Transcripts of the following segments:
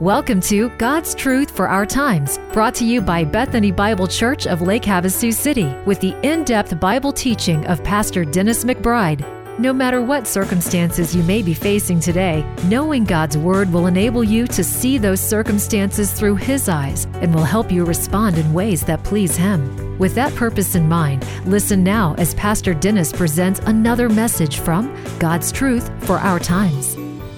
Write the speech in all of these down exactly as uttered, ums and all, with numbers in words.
Welcome to God's Truth for Our Times, brought to you by Bethany Bible Church of Lake Havasu City, with the in-depth Bible teaching of Pastor Dennis McBride. No matter what circumstances you may be facing today, knowing God's Word will enable you to see those circumstances through His eyes and will help you respond in ways that please Him. With that purpose in mind, listen now as Pastor Dennis presents another message from God's Truth for Our Times.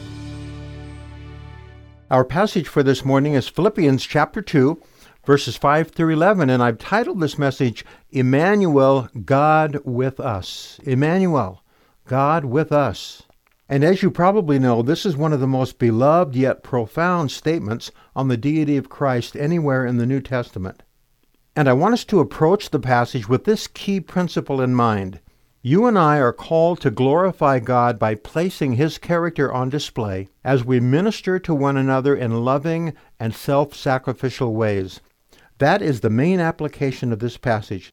Our passage for this morning is Philippians chapter two, verses five through eleven, and I've titled this message, Emmanuel, God with Us. Emmanuel, God with us. And as you probably know, this is one of the most beloved yet profound statements on the deity of Christ anywhere in the New Testament. And I want us to approach the passage with this key principle in mind. You and I are called to glorify God by placing His character on display as we minister to one another in loving and self-sacrificial ways. That is the main application of this passage.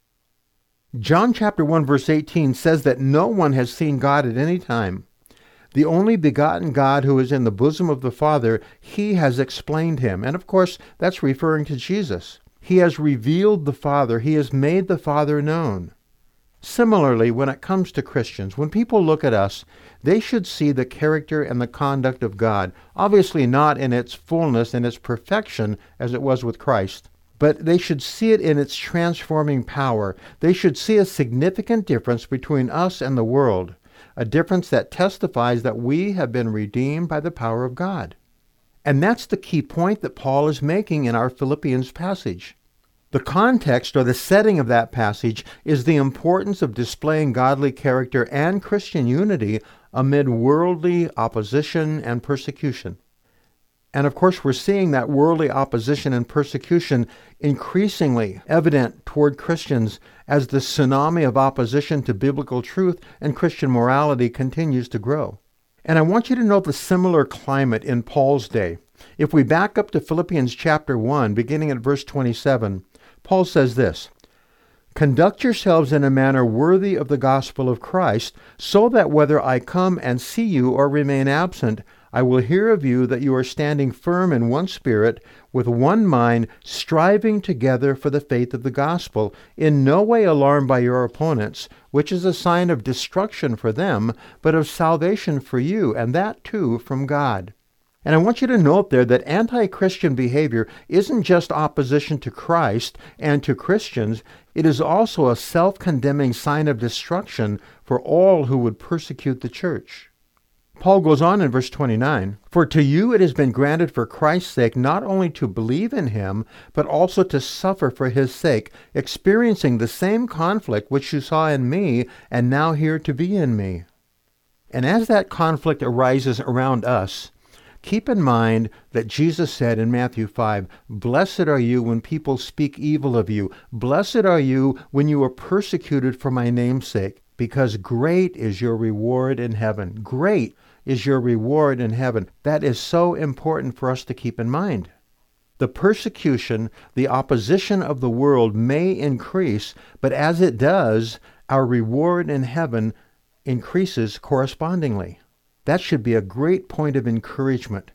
John chapter one verse eighteen says that no one has seen God at any time. The only begotten God who is in the bosom of the Father, He has explained Him. And of course, that's referring to Jesus. He has revealed the Father. He has made the Father known. Similarly, when it comes to Christians, when people look at us, they should see the character and the conduct of God, obviously not in its fullness and its perfection as it was with Christ, but they should see it in its transforming power. They should see a significant difference between us and the world, a difference that testifies that we have been redeemed by the power of God. And that's the key point that Paul is making in our Philippians passage. The context or the setting of that passage is the importance of displaying godly character and Christian unity amid worldly opposition and persecution. And of course, we're seeing that worldly opposition and persecution increasingly evident toward Christians as the tsunami of opposition to biblical truth and Christian morality continues to grow. And I want you to note the similar climate in Paul's day. If we back up to Philippians chapter one, beginning at verse twenty-seven, Paul says this, "Conduct yourselves in a manner worthy of the gospel of Christ, so that whether I come and see you or remain absent, I will hear of you that you are standing firm in one spirit, with one mind, striving together for the faith of the gospel, in no way alarmed by your opponents, which is a sign of destruction for them, but of salvation for you, and that too from God." And I want you to note there that anti-Christian behavior isn't just opposition to Christ and to Christians, it is also a self-condemning sign of destruction for all who would persecute the church. Paul goes on in verse twenty-nine, "For to you it has been granted for Christ's sake not only to believe in Him, but also to suffer for His sake, experiencing the same conflict which you saw in me and now hear to be in me." And as that conflict arises around us, keep in mind that Jesus said in Matthew five, "Blessed are you when people speak evil of you. Blessed are you when you are persecuted for my name's sake, because great is your reward in heaven." Great is your reward in heaven. That is so important for us to keep in mind. The persecution, the opposition of the world may increase, but as it does, our reward in heaven increases correspondingly. That should be a great point of encouragement.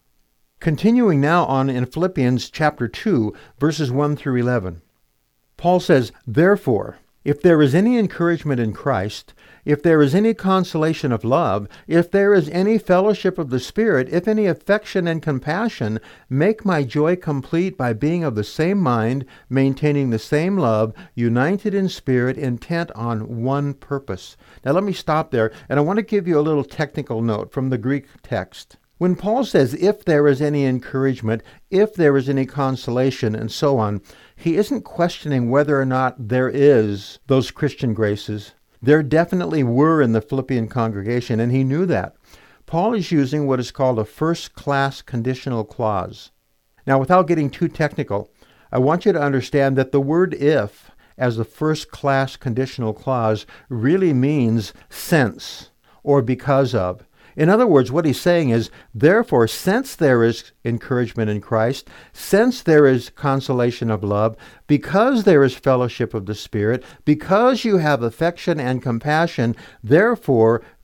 Continuing now on in Philippians chapter two, verses one through eleven. Paul says, "Therefore, if there is any encouragement in Christ, if there is any consolation of love, if there is any fellowship of the Spirit, if any affection and compassion, make my joy complete by being of the same mind, maintaining the same love, united in spirit, intent on one purpose." Now let me stop there, and I want to give you a little technical note from the Greek text. When Paul says, if there is any encouragement, if there is any consolation, and so on, he isn't questioning whether or not there is those Christian graces. There definitely were in the Philippian congregation, and he knew that. Paul is using what is called a first-class conditional clause. Now, without getting too technical, I want you to understand that the word if, as the first-class conditional clause, really means since or because of. In other words, what he's saying is, therefore, since there is encouragement in Christ, since there is consolation of love, because there is fellowship of the Spirit, because you have affection and compassion, therefore,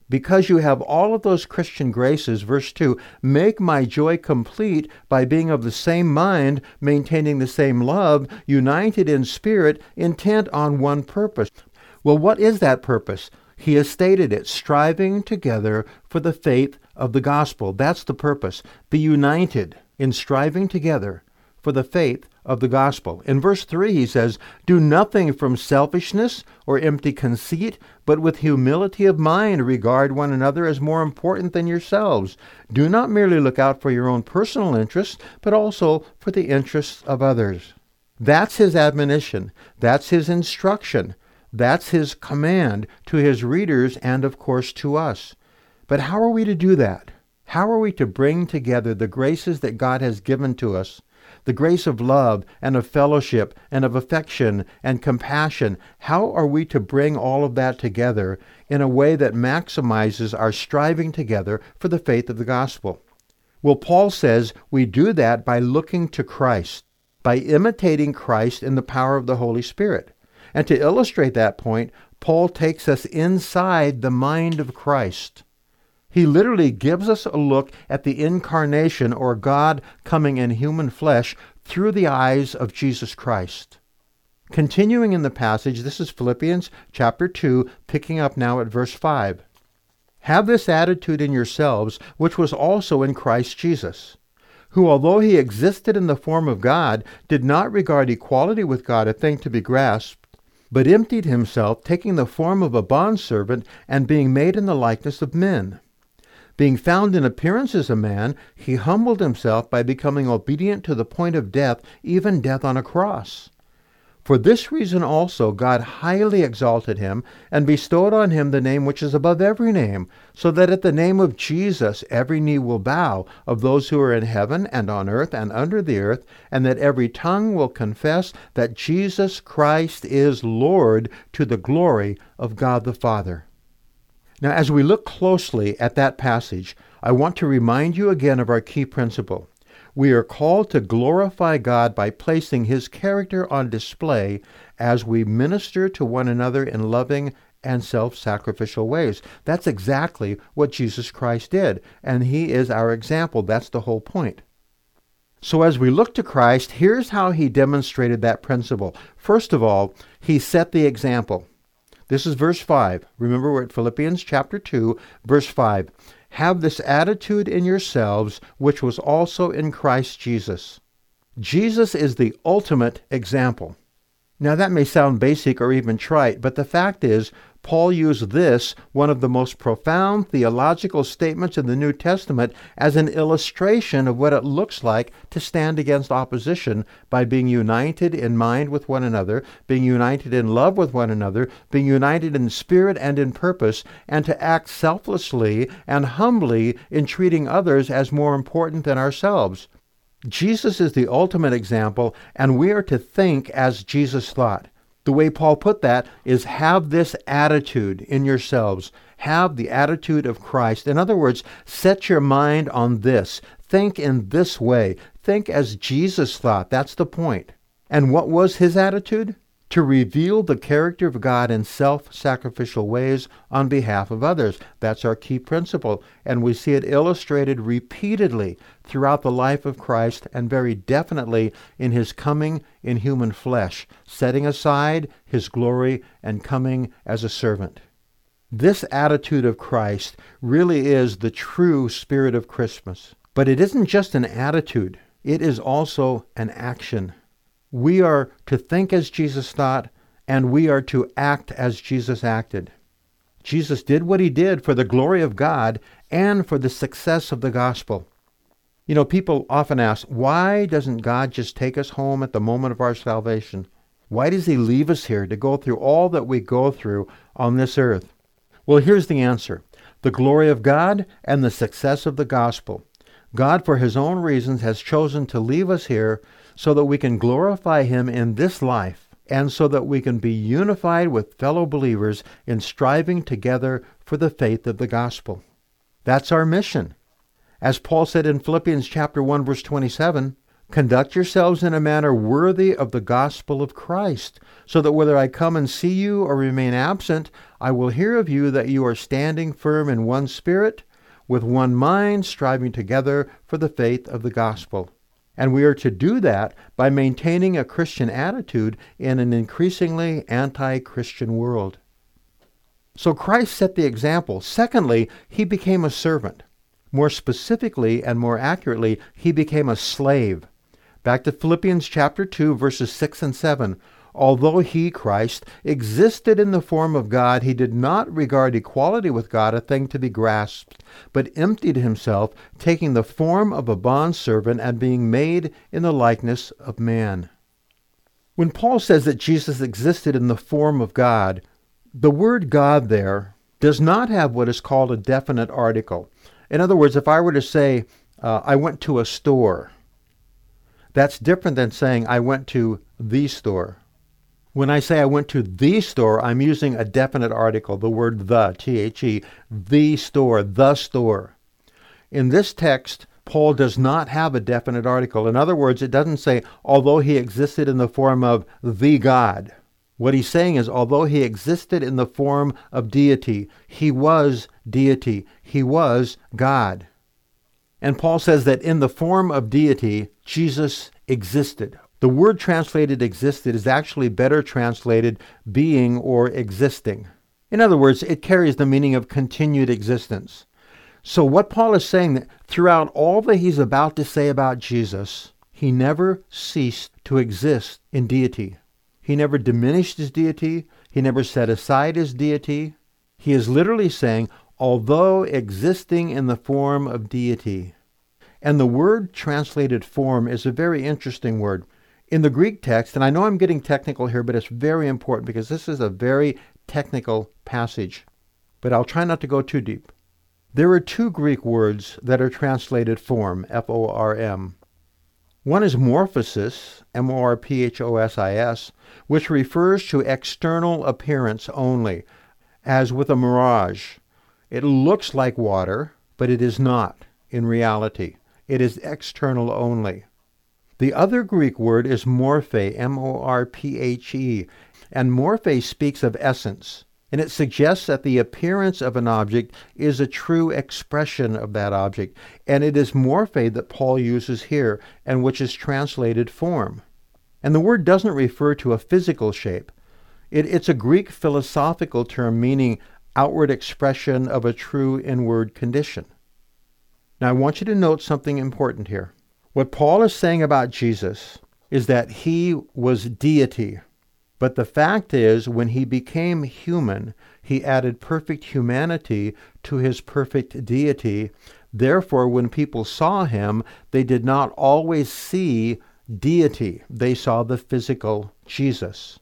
Because you have all of those Christian graces, verse two, make my joy complete by being of the same mind, maintaining the same love, united in spirit, intent on one purpose. Well, what is that purpose? He has stated it, striving together for the faith of the gospel. That's the purpose. Be united in striving together for the faith of the gospel. In verse three, he says, do nothing from selfishness or empty conceit, but with humility of mind regard one another as more important than yourselves. Do not merely look out for your own personal interests, but also for the interests of others. That's his admonition. That's his instruction. That's his command to his readers and, of course, to us. But how are we to do that? How are we to bring together the graces that God has given to us? The grace of love and of fellowship and of affection and compassion. How are we to bring all of that together in a way that maximizes our striving together for the faith of the gospel? Well, Paul says we do that by looking to Christ, by imitating Christ in the power of the Holy Spirit. And to illustrate that point, Paul takes us inside the mind of Christ. He literally gives us a look at the incarnation, or God coming in human flesh, through the eyes of Jesus Christ. Continuing in the passage, this is Philippians chapter two, picking up now at verse five. Have this attitude in yourselves, which was also in Christ Jesus, who, although he existed in the form of God, did not regard equality with God a thing to be grasped, but emptied himself, taking the form of a bondservant, and being made in the likeness of men. Being found in appearance as a man, he humbled himself by becoming obedient to the point of death, even death on a cross. For this reason also God highly exalted him, and bestowed on him the name which is above every name, so that at the name of Jesus every knee will bow, of those who are in heaven and on earth and under the earth, and that every tongue will confess that Jesus Christ is Lord, to the glory of God the Father. Now, as we look closely at that passage, I want to remind you again of our key principle. We are called to glorify God by placing his character on display as we minister to one another in loving and self-sacrificial ways. That's exactly what Jesus Christ did, and he is our example. That's the whole point. So as we look to Christ, here's how he demonstrated that principle. First of all, he set the example. This is verse five. Remember, we're at Philippians chapter two, verse five. Have this attitude in yourselves, which was also in Christ Jesus. Jesus is the ultimate example. Now that may sound basic or even trite, but the fact is, Paul used this, one of the most profound theological statements in the New Testament, as an illustration of what it looks like to stand against opposition by being united in mind with one another, being united in love with one another, being united in spirit and in purpose, and to act selflessly and humbly in treating others as more important than ourselves. Jesus is the ultimate example, and we are to think as Jesus thought. The way Paul put that is, have this attitude in yourselves. Have the attitude of Christ. In other words, set your mind on this. Think in this way. Think as Jesus thought. That's the point. And what was his attitude? To reveal the character of God in self-sacrificial ways on behalf of others. That's our key principle, and we see it illustrated repeatedly throughout the life of Christ, and very definitely in his coming in human flesh, setting aside his glory and coming as a servant. This attitude of Christ really is the true spirit of Christmas. But it isn't just an attitude, it is also an action. We are to think as Jesus thought, and we are to act as Jesus acted. Jesus did what he did for the glory of God and for the success of the gospel. You know, people often ask, why doesn't God just take us home at the moment of our salvation? Why does he leave us here to go through all that we go through on this earth? Well, here's the answer. The glory of God and the success of the gospel. God, for his own reasons, has chosen to leave us here so that we can glorify him in this life, and so that we can be unified with fellow believers in striving together for the faith of the gospel. That's our mission. As Paul said in Philippians chapter one, verse twenty-seven, conduct yourselves in a manner worthy of the gospel of Christ, so that whether I come and see you or remain absent, I will hear of you that you are standing firm in one spirit, with one mind, striving together for the faith of the gospel. And we are to do that by maintaining a Christian attitude in an increasingly anti-Christian world. So Christ set the example. Secondly, he became a servant. More specifically and more accurately, he became a slave. Back to Philippians chapter two, verses six and seven. Although he, Christ, existed in the form of God, he did not regard equality with God a thing to be grasped, but emptied himself, taking the form of a bondservant and being made in the likeness of man. When Paul says that Jesus existed in the form of God, the word God there does not have what is called a definite article. In other words, if I were to say, uh, I went to a store, that's different than saying I went to the store. When I say I went to the store, I'm using a definite article, the word the, T H E, the store, the store. In this text, Paul does not have a definite article. In other words, it doesn't say, although he existed in the form of the God. What he's saying is, although he existed in the form of deity, he was deity. He was God. And Paul says that in the form of deity, Jesus existed. The word translated existed is actually better translated being or existing. In other words, it carries the meaning of continued existence. So what Paul is saying, that throughout all that he's about to say about Jesus, he never ceased to exist in deity. He never diminished his deity. He never set aside his deity. He is literally saying, although existing in the form of deity. And the word translated form is a very interesting word. In the Greek text, and I know I'm getting technical here, but it's very important because this is a very technical passage. But I'll try not to go too deep. There are two Greek words that are translated form, F O R M. One is morphosis, M O R P H O S I S, which refers to external appearance only, as with a mirage. It looks like water, but it is not in reality. It is external only. The other Greek word is morphe, M O R P H E, and morphe speaks of essence, and it suggests that the appearance of an object is a true expression of that object, and it is morphe that Paul uses here, and which is translated form. And the word doesn't refer to a physical shape. It, it's a Greek philosophical term meaning outward expression of a true inward condition. Now I want you to note something important here. What Paul is saying about Jesus is that he was deity. But the fact is, when he became human, he added perfect humanity to his perfect deity. Therefore, when people saw him, they did not always see deity. They saw the physical Jesus.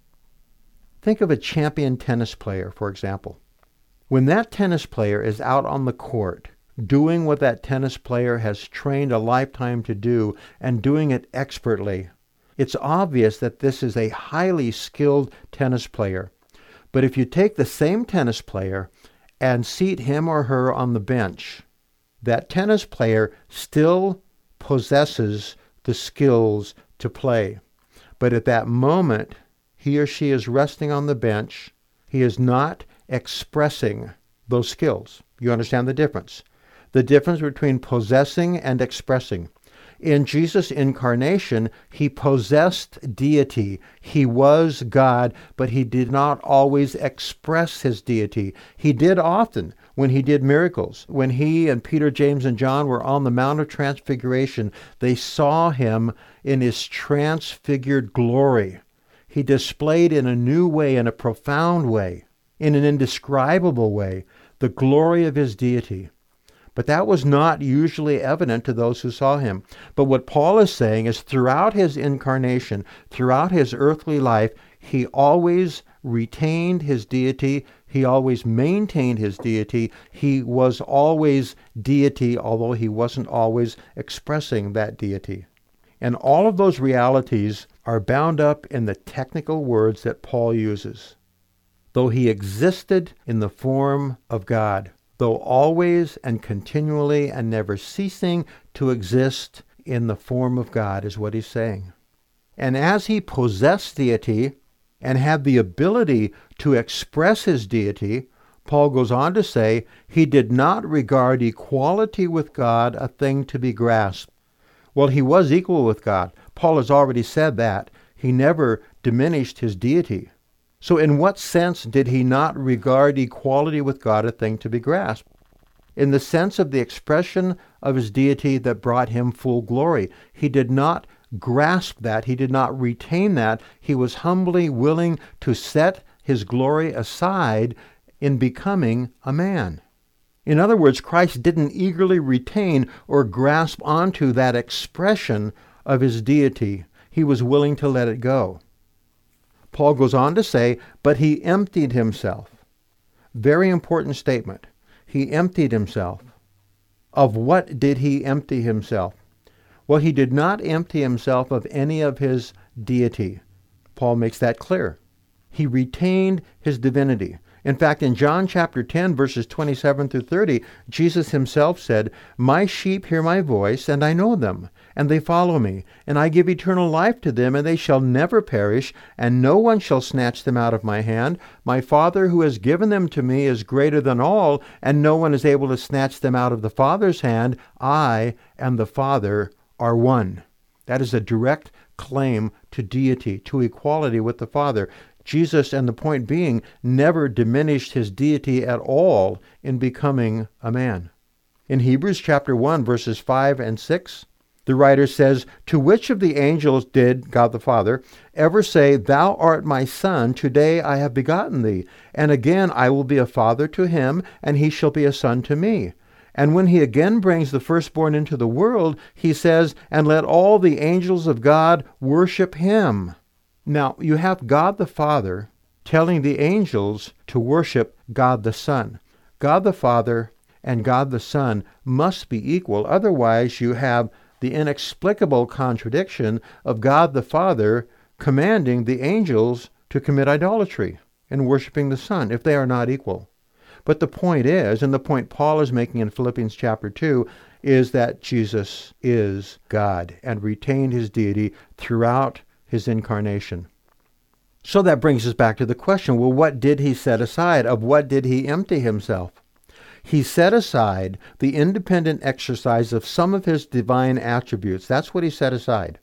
Think of a champion tennis player, for example. When that tennis player is out on the court, doing what that tennis player has trained a lifetime to do and doing it expertly, it's obvious that this is a highly skilled tennis player. But if you take the same tennis player and seat him or her on the bench, that tennis player still possesses the skills to play. But at that moment, he or she is resting on the bench. He is not expressing those skills. You understand the difference? The difference between possessing and expressing. In Jesus' incarnation, he possessed deity. He was God, but he did not always express his deity. He did often when he did miracles. When he and Peter, James, and John were on the Mount of Transfiguration, they saw him in his transfigured glory. He displayed in a new way, in a profound way, in an indescribable way, the glory of his deity. But that was not usually evident to those who saw him. But what Paul is saying is throughout his incarnation, throughout his earthly life, he always retained his deity. He always maintained his deity. He was always deity, although he wasn't always expressing that deity. And all of those realities are bound up in the technical words that Paul uses. Though he existed in the form of God, though always and continually and never ceasing to exist in the form of God, is what he's saying. And as he possessed deity, and had the ability to express his deity, Paul goes on to say, he did not regard equality with God a thing to be grasped. Well, he was equal with God. Paul has already said that. He never diminished his deity. So in what sense did he not regard equality with God a thing to be grasped? In the sense of the expression of his deity that brought him full glory. He did not grasp that. He did not retain that. He was humbly willing to set his glory aside in becoming a man. In other words, Christ didn't eagerly retain or grasp onto that expression of his deity. He was willing to let it go. Paul goes on to say, but he emptied himself. Very important statement. He emptied himself. Of what did he empty himself? Well, he did not empty himself of any of his deity. Paul makes that clear. He retained his divinity. In fact, in John chapter ten, verses twenty-seven through thirty, Jesus himself said, my sheep hear my voice, and I know them, and they follow me, and I give eternal life to them, and they shall never perish, and no one shall snatch them out of my hand. My Father who has given them to me is greater than all, and no one is able to snatch them out of the Father's hand. I and the Father are one. That is a direct claim to deity, to equality with the Father. Jesus, and the point being, never diminished his deity at all in becoming a man. In Hebrews chapter one, verses five and six, the writer says, to which of the angels did God the Father ever say, thou art my son, today I have begotten thee, and again I will be a father to him, and he shall be a son to me. And when he again brings the firstborn into the world, he says, and let all the angels of God worship him. Now, you have God the Father telling the angels to worship God the Son. God the Father and God the Son must be equal. Otherwise, you have the inexplicable contradiction of God the Father commanding the angels to commit idolatry and worshiping the Son if they are not equal. But the point is, and the point Paul is making in Philippians chapter two, is that Jesus is God and retained his deity throughout his incarnation. So that brings us back to the question, well, what did he set aside? Of what did he empty himself? He set aside the independent exercise of some of his divine attributes. That's what he set aside.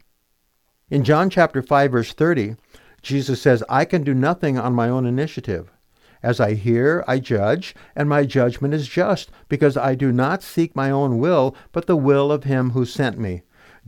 In John chapter five, verse thirty, Jesus says, I can do nothing on my own initiative. As I hear, I judge, and my judgment is just, because I do not seek my own will, but the will of him who sent me.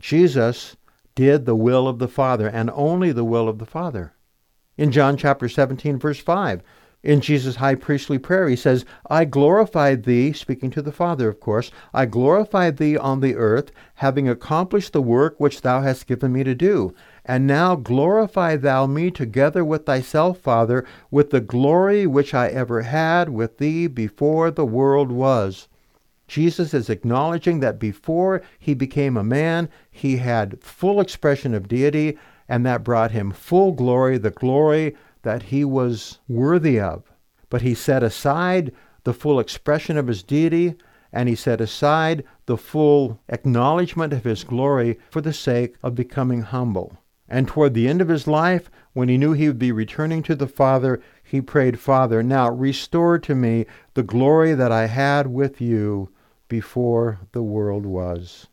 Jesus did the will of the Father, and only the will of the Father. In John chapter seventeen, verse five, in Jesus' high priestly prayer, he says, I glorified thee, speaking to the Father, of course, I glorified thee on the earth, having accomplished the work which thou hast given me to do. And now glorify thou me together with thyself, Father, with the glory which I ever had with thee before the world was. Jesus is acknowledging that before he became a man, he had full expression of deity, and that brought him full glory, the glory that he was worthy of. But he set aside the full expression of his deity, and he set aside the full acknowledgement of his glory for the sake of becoming humble. And toward the end of his life, when he knew he would be returning to the Father, he prayed, Father, now restore to me the glory that I had with you before the world was.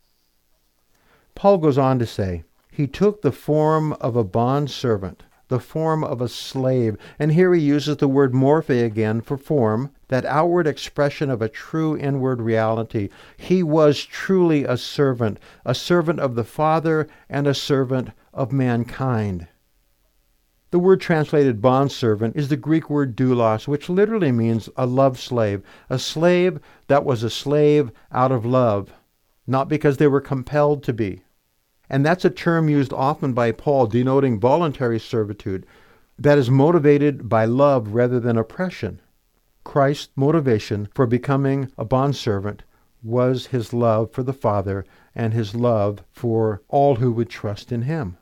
Paul goes on to say, he took the form of a bondservant, the form of a slave. And here he uses the word morphe again for form, that outward expression of a true inward reality. He was truly a servant, a servant of the Father and a servant of mankind. The word translated bondservant is the Greek word doulos, which literally means a love slave, a slave that was a slave out of love, not because they were compelled to be. And that's a term used often by Paul denoting voluntary servitude that is motivated by love rather than oppression. Christ's motivation for becoming a bondservant was his love for the Father and his love for all who would trust in him.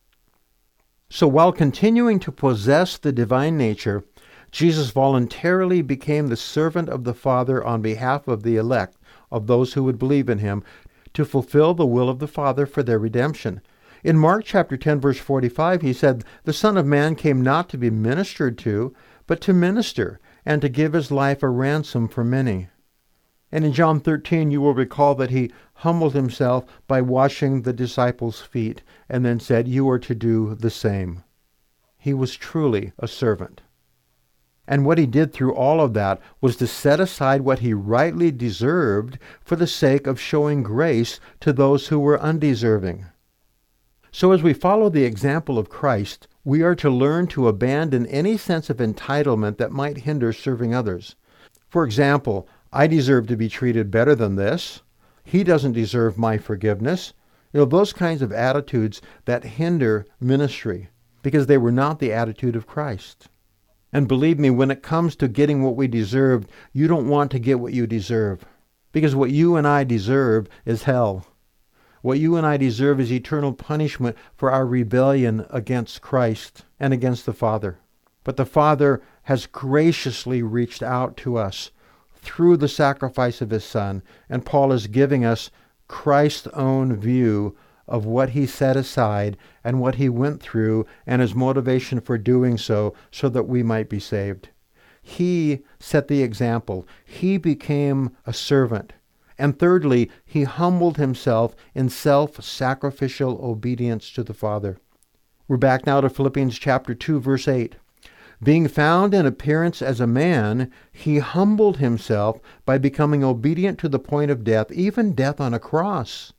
So while continuing to possess the divine nature, Jesus voluntarily became the servant of the Father on behalf of the elect, of those who would believe in him, to fulfill the will of the Father for their redemption. In Mark chapter ten, verse forty-five, he said, "The Son of Man came not to be ministered to, but to minister, and to give his life a ransom for many." And in John thirteen, you will recall that he humbled himself by washing the disciples' feet, and then said, "You are to do the same." He was truly a servant. And what he did through all of that was to set aside what he rightly deserved for the sake of showing grace to those who were undeserving. So as we follow the example of Christ, we are to learn to abandon any sense of entitlement that might hinder serving others. For example, I deserve to be treated better than this. He doesn't deserve my forgiveness. You know, those kinds of attitudes that hinder ministry because they were not the attitude of Christ. And believe me, when it comes to getting what we deserve, you don't want to get what you deserve. Because what you and I deserve is hell. What you and I deserve is eternal punishment for our rebellion against Christ and against the Father. But the Father has graciously reached out to us through the sacrifice of his Son, and Paul is giving us Christ's own view of what he set aside and what he went through and his motivation for doing so, so that we might be saved. He set the example. He became a servant. And thirdly, he humbled himself in self-sacrificial obedience to the Father. We're back now to Philippians chapter two, verse eight. Being found in appearance as a man, he humbled himself by becoming obedient to the point of death, even death on a cross.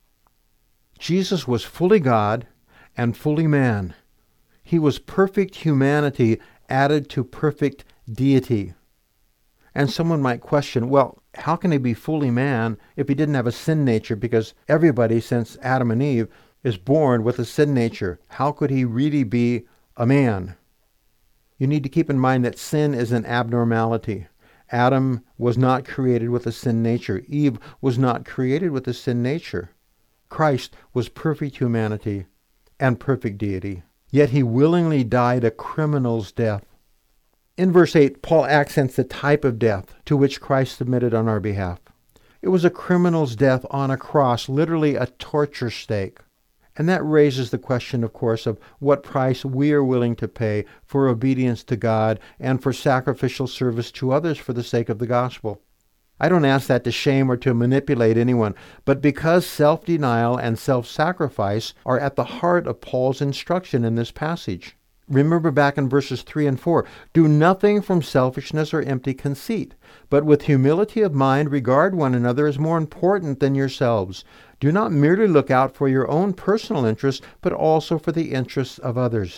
Jesus was fully God and fully man. He was perfect humanity added to perfect deity. And someone might question, well, how can he be fully man if he didn't have a sin nature? Because everybody since Adam and Eve is born with a sin nature. How could he really be a man? You need to keep in mind that sin is an abnormality. Adam was not created with a sin nature. Eve was not created with a sin nature. Christ was perfect humanity and perfect deity. Yet he willingly died a criminal's death. In verse eight, Paul accents the type of death to which Christ submitted on our behalf. It was a criminal's death on a cross, literally a torture stake. And that raises the question, of course, of what price we are willing to pay for obedience to God and for sacrificial service to others for the sake of the gospel. I don't ask that to shame or to manipulate anyone, but because self-denial and self-sacrifice are at the heart of Paul's instruction in this passage. Remember back in verses three and four, do nothing from selfishness or empty conceit, but with humility of mind regard one another as more important than yourselves. Do not merely look out for your own personal interests, but also for the interests of others.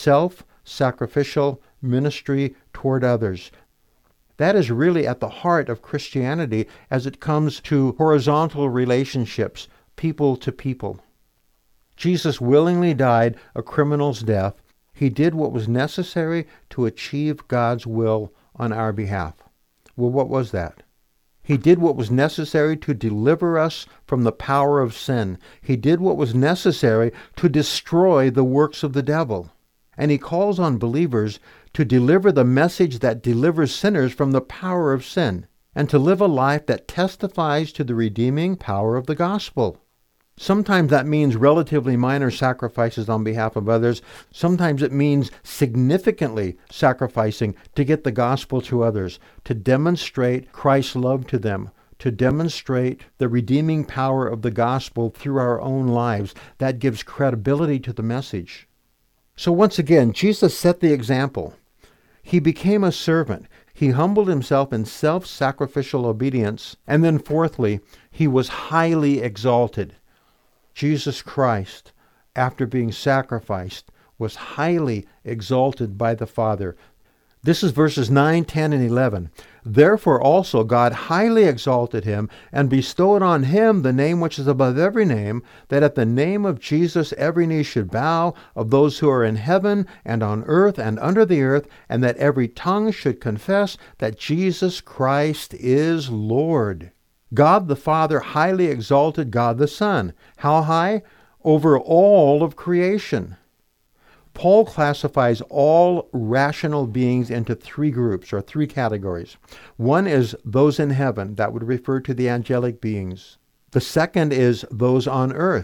Self-sacrificial ministry toward others. That is really at the heart of Christianity as it comes to horizontal relationships, people to people. Jesus willingly died a criminal's death. He did what was necessary to achieve God's will on our behalf. Well, what was that? He did what was necessary to deliver us from the power of sin. He did what was necessary to destroy the works of the devil. And he calls on believers to deliver the message that delivers sinners from the power of sin, and to live a life that testifies to the redeeming power of the gospel. Sometimes that means relatively minor sacrifices on behalf of others. Sometimes it means significantly sacrificing to get the gospel to others, to demonstrate Christ's love to them, to demonstrate the redeeming power of the gospel through our own lives. That gives credibility to the message. So once again, Jesus set the example. He became a servant. He humbled himself in self-sacrificial obedience. And then fourthly, he was highly exalted. Jesus Christ, after being sacrificed, was highly exalted by the Father. This is verses nine, ten, and eleven. Therefore also God highly exalted him, and bestowed on him the name which is above every name, that at the name of Jesus every knee should bow, of those who are in heaven, and on earth, and under the earth, and that every tongue should confess that Jesus Christ is Lord. God the Father highly exalted God the Son. How high? Over all of creation. Paul classifies all rational beings into three groups, or three categories. One is those in heaven. That would refer to the angelic beings. The second is those on earth.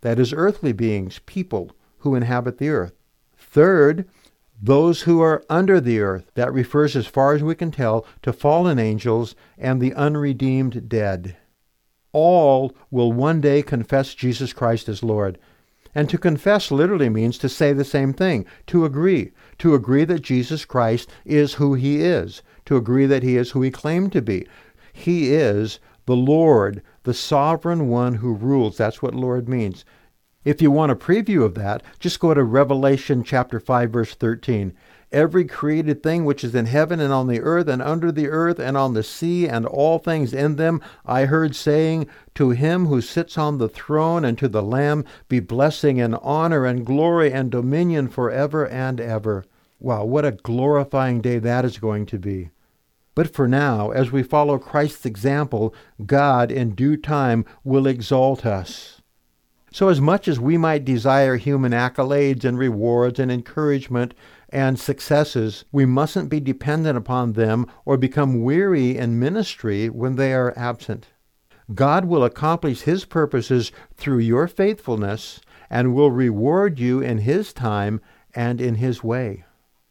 that is, earthly beings, people who inhabit the earth. Third, those who are under the earth. That refers, as far as we can tell, to fallen angels and the unredeemed dead. All will one day confess Jesus Christ as Lord. And to confess literally means to say the same thing, to agree, to agree that Jesus Christ is who he is, to agree that he is who he claimed to be. He is the Lord, the sovereign one who rules. That's what Lord means. If you want a preview of that, just go to Revelation chapter five, verse thirteen. Every created thing which is in heaven and on the earth and under the earth and on the sea and all things in them, I heard saying, to him who sits on the throne and to the Lamb be blessing and honor and glory and dominion forever and ever. Wow, what a glorifying day that is going to be. But for now, as we follow Christ's example, God in due time will exalt us. So as much as we might desire human accolades and rewards and encouragement and successes, we mustn't be dependent upon them or become weary in ministry when they are absent. God will accomplish his purposes through your faithfulness and will reward you in his time and in his way.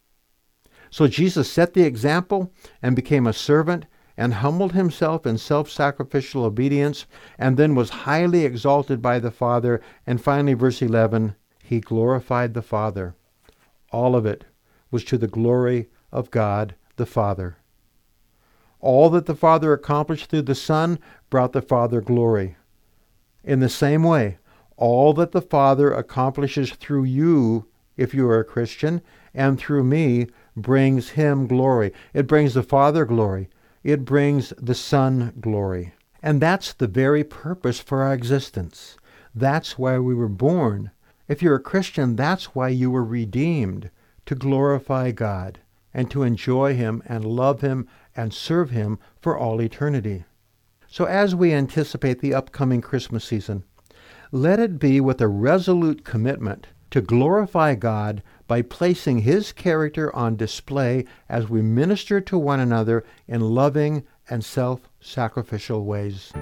So Jesus set the example and became a servant and humbled himself in self-sacrificial obedience, and then was highly exalted by the Father. And finally, verse eleven, he glorified the Father. All of it was to the glory of God the Father. All that the Father accomplished through the Son brought the Father glory. In the same way, all that the Father accomplishes through you, if you are a Christian, and through me, brings him glory. It brings the Father glory. It brings the Son glory. And that's the very purpose for our existence. That's why we were born. If you're a Christian, that's why you were redeemed, to glorify God and to enjoy him and love him and serve him for all eternity. So as we anticipate the upcoming Christmas season, let it be with a resolute commitment to glorify God by placing his character on display as we minister to one another in loving and self-sacrificial ways.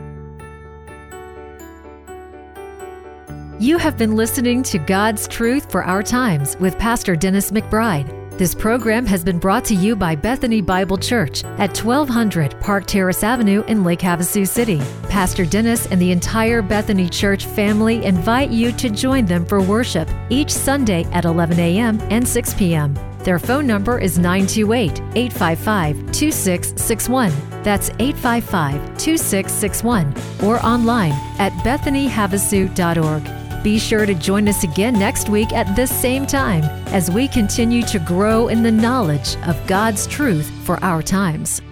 You have been listening to God's Truth for Our Times with Pastor Dennis McBride. This program has been brought to you by Bethany Bible Church at twelve hundred Park Terrace Avenue in Lake Havasu City. Pastor Dennis and the entire Bethany Church family invite you to join them for worship each Sunday at eleven a.m. and six p.m. Their phone number is nine two eight, eight five five, two six six one. That's eight five five, two six six one, or online at bethany havasu dot org. Be sure to join us again next week at this same time as we continue to grow in the knowledge of God's truth for our times.